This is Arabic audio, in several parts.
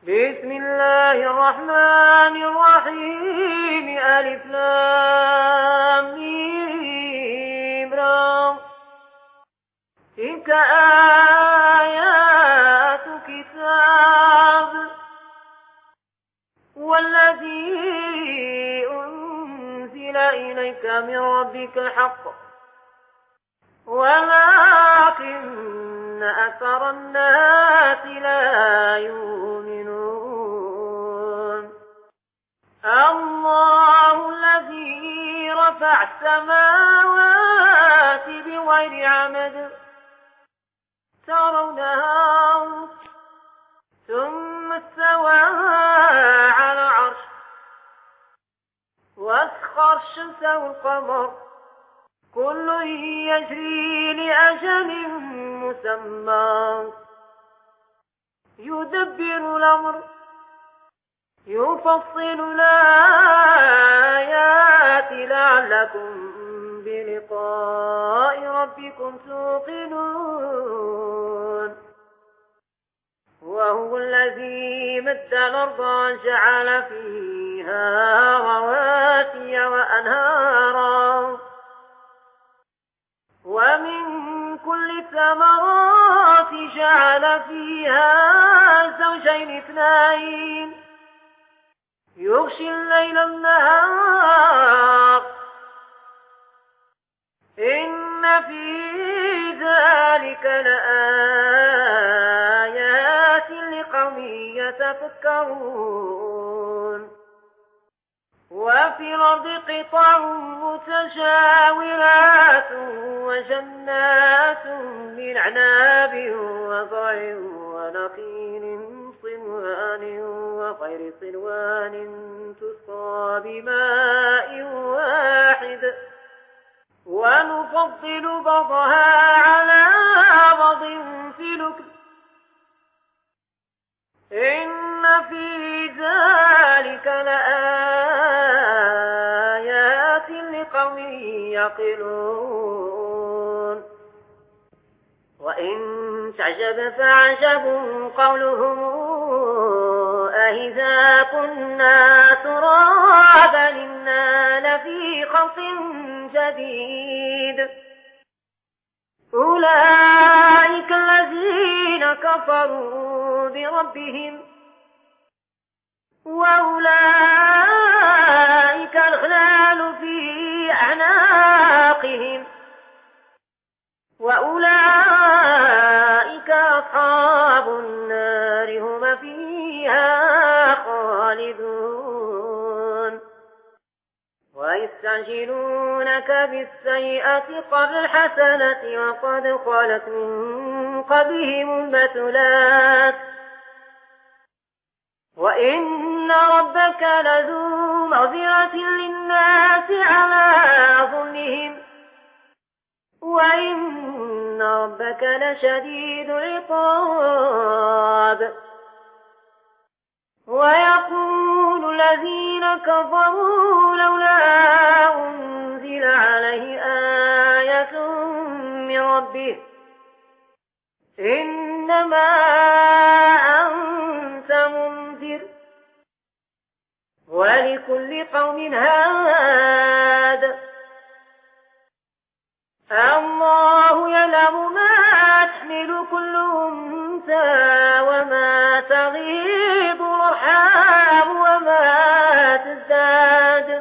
بسم الله الرحمن الرحيم. ألف لام ميم را. تلك آيات كتاب والذي أنزل إليك من ربك الحق ولكن أكثر الناس لا يؤمنون. الله الذي رفع السماوات بغير عمد ترونها ثم استوى على العرش وسخر الشمس والقمر كل يجري لأجل مسمى يدبر الأمر يفصل الآيات لعلكم بلقاء ربكم توقنون. وهو الذي مد الأرض وجعل فيها رواسي وأنهارا ومن كل الثمرات جعل فيها زوجين اثنين يغشي الليل النهار إن في ذلك لآيات لقوم يتفكرون. وفي الأرض قطع متجاورات وجنات من أعناب وزرع ونخيل صنوان وغير صنوان تسقى بماء واحد ونفضل بعضها على بعض في الأكل إن في ذلك لآيات لقوم يعقلون. وإن تعجب فعجب قولهم أإذا كنا ترابا إنا لفي خلق جديد أولئك الذين كفروا بربهم وأولئك الأغلال في أعناقهم وأولئك أصحاب النار هم فيها خالدون. ويستعجلونك بالسيئة قبل الحسنة وقد خلت من قبلهم المثلات وإن ربك لذو مغفرة للناس على ظلمهم وإن ربك لشديد العقاب. ويقول الذين كفروا لولا أنزل عليه آية من ربه إنما أنت منذر ولكل قوم هاد. الله يعلم ما تحمل كل أنثى وما تغيض الأرحام وما تزداد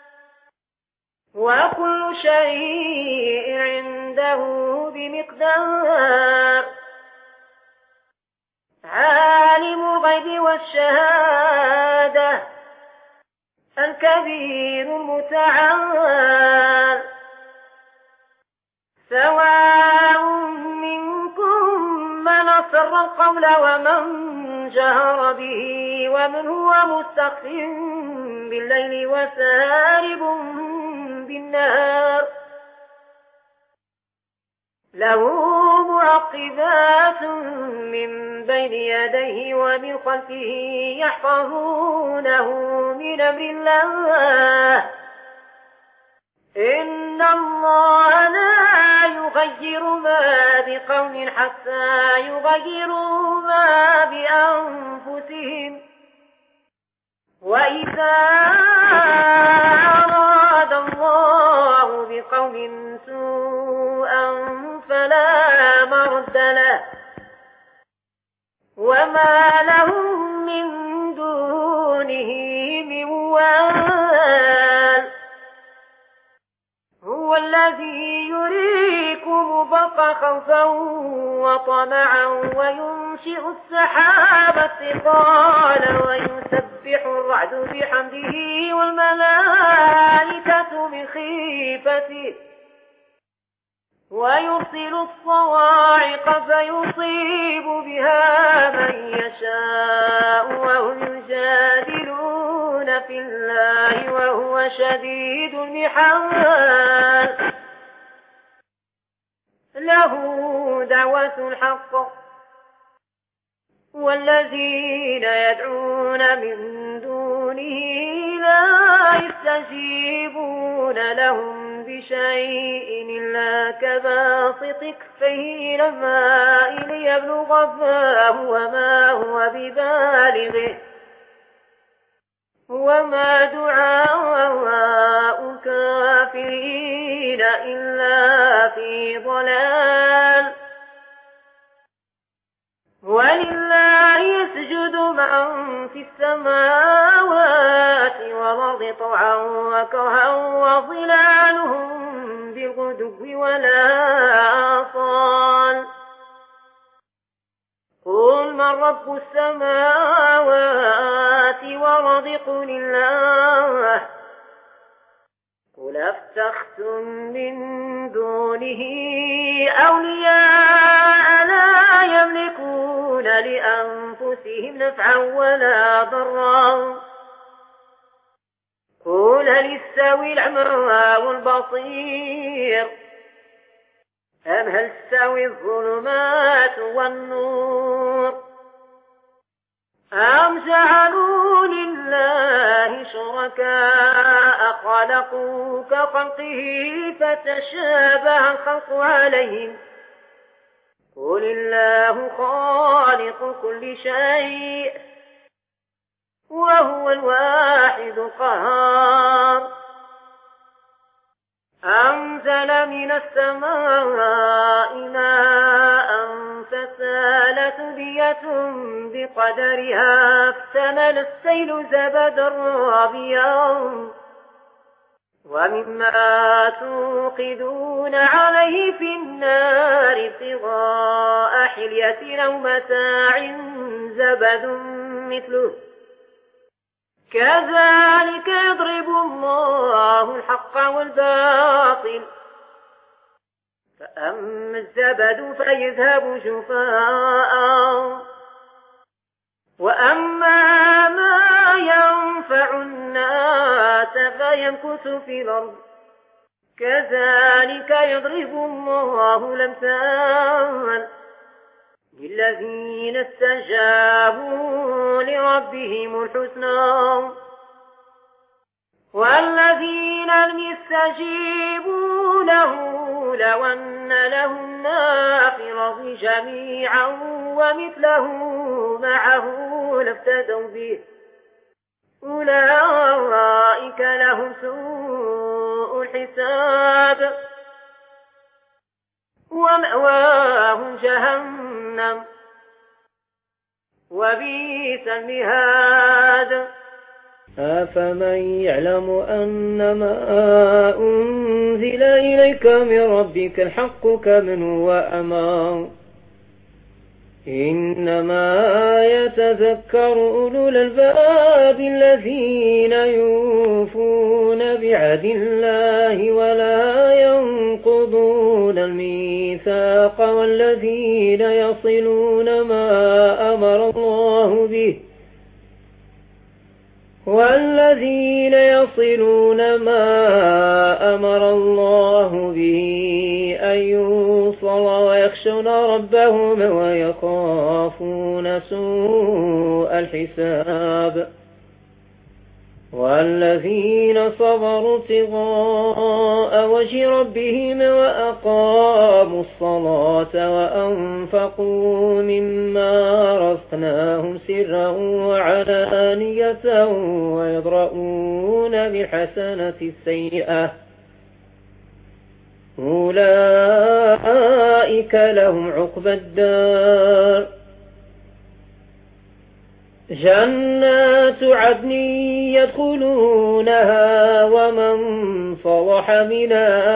وكل شيء عنده بمقدار. عالم الغيب والشهادة الكبير المتعال سواء منكم من أسر القول ومن جهر به ومن هو مستخف بالليل وسارب بالنهار له معقبات من بين يديه ومن خلفه يحفظونه من أمر الله إن الله لا يغير ما بقوم حتى يغيروا ما بأنفسهم إذا أراد الله بقوم سوءا فلا مرد له وما لهم من دونه من وال هو الذي يريكم برقا خوفا وطمعا وينشئ السحاب الثقال ويسبح الرعد بحمده والملائكة من خيفته ويرسل الصواعق فيصيب بها من يشاء وهم يجادلون في الله وهو شديد المحال له دعوة الحق والذين يدعون من دونه لا يستجيبون لهم بشيء إلا كباسط كفيه إلى الماء ليبلغ فاه وما هو ببالغه وما دعاء الكافرين إلا في ضلال ولله يسجد من في السماوات والأرض طوعا وكرها وظلالهم بالغدو والآصال قل من رب السماوات والأرض قل الله قل أفتخذتم من دونه أولياء لا يملكون لأنفسهم نفعا ولا ضرا قل هل يستوي الأعمى والبصير أم هل تستوي الظلمات والنور أم جعلوا لله شركاء خلقوا كخلقه فتشابه الخلق عليهم قل الله خالق كل شيء وهو الواحد القهار أنزل من السماء ماء فسالت بية بقدرها احتمل السيل زبدا رابيا ومما توقدون عليه في النار ابتغاء حلية أو متاع زبد مثله كذلك يضرب الله الحق والباطل فأما الزبد فيذهب جفاء وأما ما ينفع الناس فيمكث في الأرض كذلك يضرب الله الأمثال للذين استجابوا لربهم الحسنى والذين لم يستجيبوا له لو أن لهم ما في الأرض جميعا ومثله معه لافتدوا به أولئك لهم سوء الحساب ومأواهم جهنم وبئس المهاد أفمن يعلم أنما أنزل إليك من ربك الحق كمن هو أعمى إنما يتذكر أولو الألباب الذين يوفون بعهد الله ولا ينقضون الميثاق والذين يصلون ما أمر الله به أن يوصل ويخشون ربهم ويخافون سوء الحساب والذين صبروا ابتغاء وجه ربهم وأقاموا الصلاة وأنفقوا مما رزقناهم سرا وعلانية ويدرؤون بالحسنة السيئة أولئك لهم عقبى الدار جنات عدن يدخلونها ومن صلح من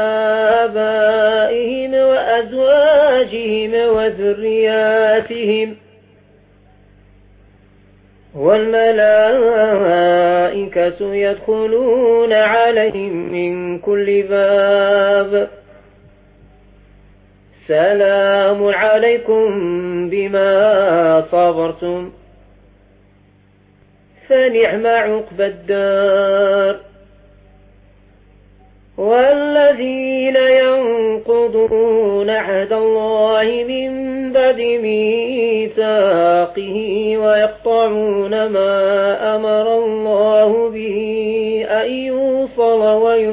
آبائهم وأزواجهم وذرياتهم والملائكة يدخلون عليهم من كل باب سلام عليكم بما صبرتم فنعم عقبى الدار والذين ينقضون عهد الله من بعد ميثاقه ويقطعون ما أمر الله به أن يوصل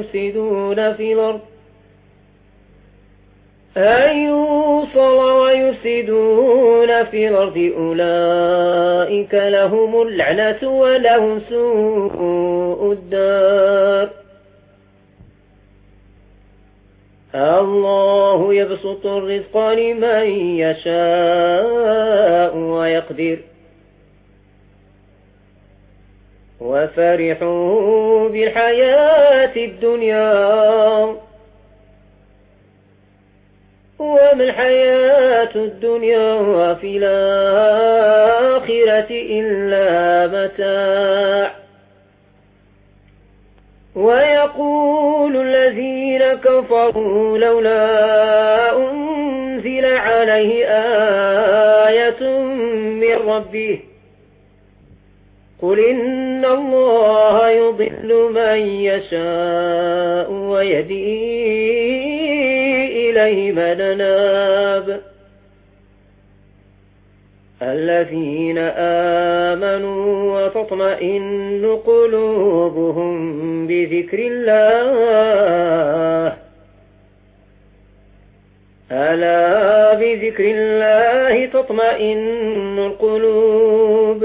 ويفسدون في الأرض أولئك لهم اللعنة ولهم سوء الدار الله يبسط الرزق لمن يشاء ويقدر وفرحوا بالحياة الدنيا وما الحياة الدنيا في الآخرة إلا متاع ويقول الذين كفروا لولا أنزل عليه آية من ربه قل إن الله يضل من يشاء ويهدي إليه من أناب الذين آمنوا وتطمئن قلوبهم بذكر الله ألا بذكر الله تطمئن القلوب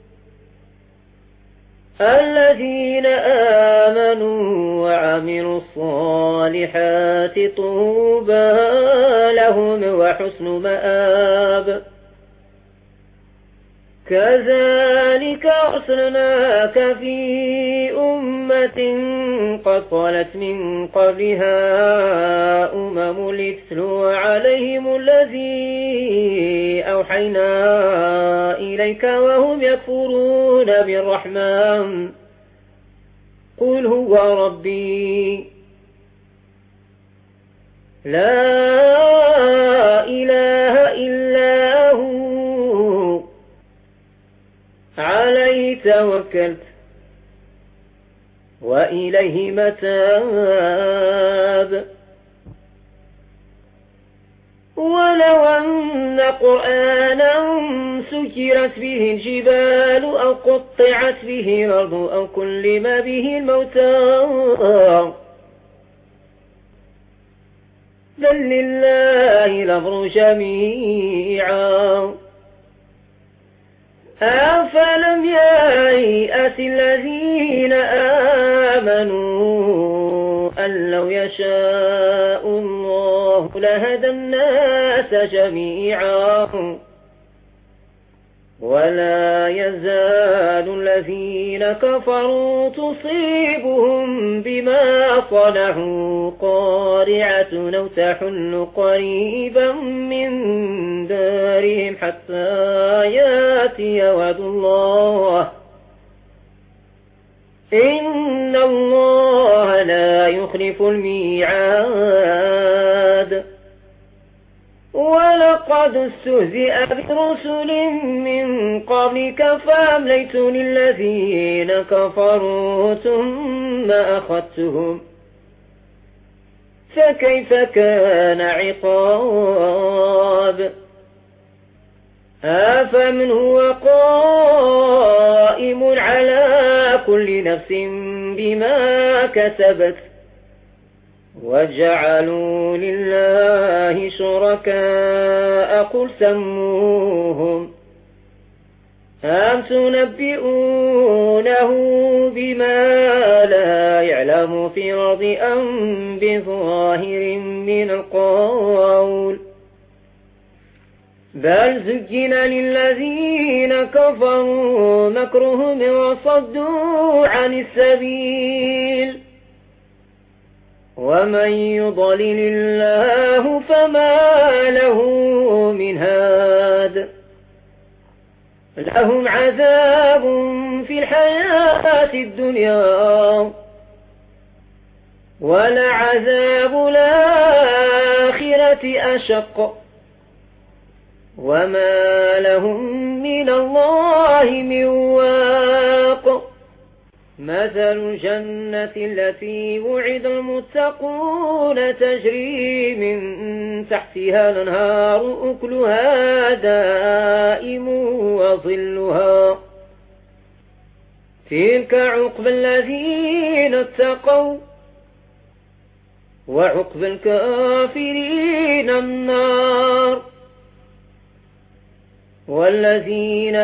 الذين آمنوا وعملوا الصالحات طوبى لهم وحسن مآب كذلك أرسلناك في أمة قد خلت من قبلها لتتلو عليهم الذي أوحينا إليك وهم يكفرون بالرحمن قل هو ربي لا إله إلا هو عليه توكلت وإليه متاب ولو أن قرآنا سكرت به الجبال أو قطعت به الأرض أو كلم به الموتى بل لله الأمر جميعا أفلم ييأس الذين آمنوا أن لو يشاء الله لهدى الناس جميعا ولا يزال الذين كفروا تصيبهم بما صنعوا قارعة أو تحل قريبا من دارهم حتى يأتي وعد الله إن الله لا يخلف الميعاد ولقد استهزئ برسل من قبلك فأمليت للذين كفروا ثم أخذتهم فكيف كان عقاب أفمن هو قائم على كل نفس بما كسبت وجعلوا لله شركاء قل سموهم أم تنبئونه بما لا يعلم في الأرض أم بظاهر من القول بل زين للذين كفروا مكرهم وصدوا عن السبيل ومن يضلل الله فما له من هاد لهم عذاب في الحياة الدنيا ولعذاب الآخرة أشق وما لهم من الله من واق مثل الجنة التي وعد المتقون تجري من تحتها الأنهار أكلها دائم وظلها تلك عقبى الذين اتقوا وعقبى الكافرين النار والذين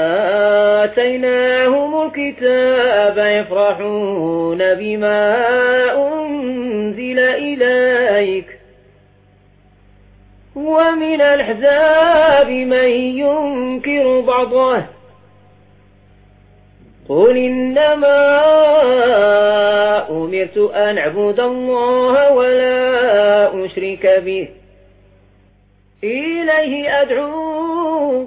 آتيناهم الكتاب يفرحون بما أنزل إليك ومن الأحزاب من ينكر بعضه قل إنما أمرت أن أعبد الله ولا أشرك به إليه أدعو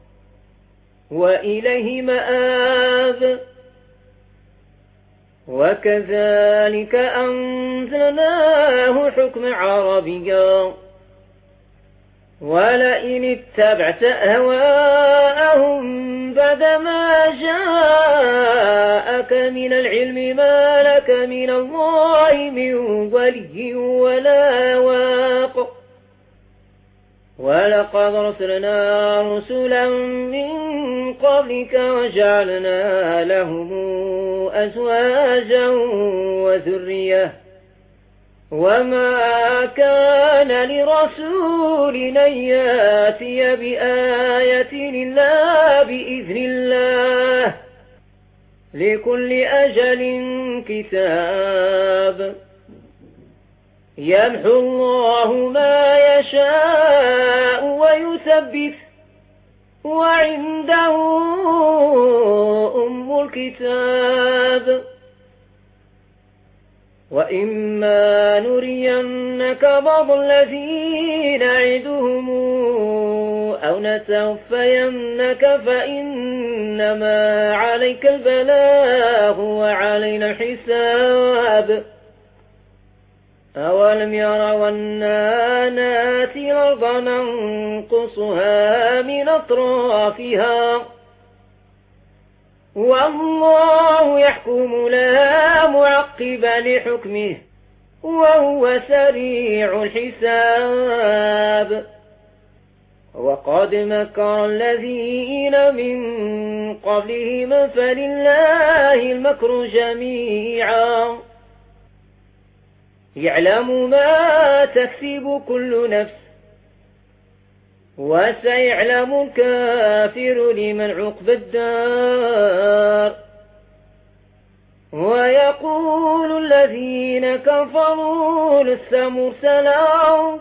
وإليه مآب وكذلك أنزلناه حكما عربيا ولئن اتبعت أهواءهم بعدما جاءك من العلم ما لك من الله من ولي ولا واق ولقد أرسلنا رسلا من قبلك وجعلنا لهم أزواجا وذرية وما كان لرسول أن يأتي بآية إلا بإذن الله لكل أجل كتاب يمحو الله ما يشاء ويثبت وعنده أم الكتاب وإما نرينك بعض الذين نعدهم أو نتوفينك فإنما عليك البلاغ وعلينا الحساب أولم يروا أنا ناتي الأرض ننقصها من أطرافها والله يحكم لا معقب لحكمه وهو سريع الحساب وقد مكر الذين من قبلهم فلله المكر جميعا يعلم ما تكسب كل نفس وسيعلم الكافر لمن عقبى الدار ويقول الذين كفروا لست مرسلا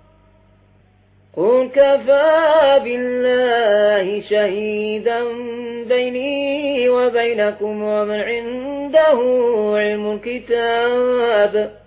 قل كفى بالله شهيدا بيني وبينكم ومن عنده علم الكتاب